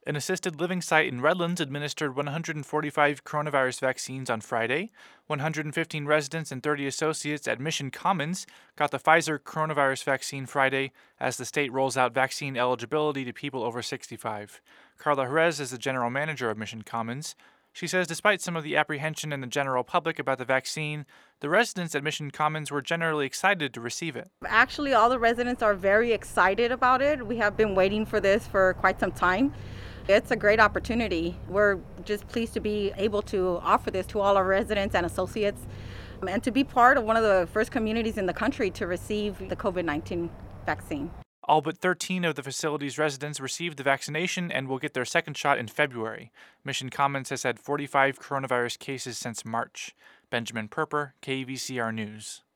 An assisted living site in Redlands administered 145 coronavirus vaccines on Friday. 115 residents and 30 associates at Mission Commons got the Pfizer coronavirus vaccine Friday as the state rolls out vaccine eligibility to people over 65. Carla Jerez is the general manager of Mission Commons. She says despite some of the apprehension in the general public about the vaccine, the residents at Mission Commons were generally excited to receive it. Actually, all the residents are very excited about it. We have been waiting for this for quite some time. It's a great opportunity. We're just pleased to be able to offer this to all our residents and associates and to be part of one of the first communities in the country to receive the COVID-19 vaccine. All but 13 of the facility's residents received the vaccination and will get their second shot in February. Mission Commons has had 45 coronavirus cases since March. Benjamin Perper, KVCR News.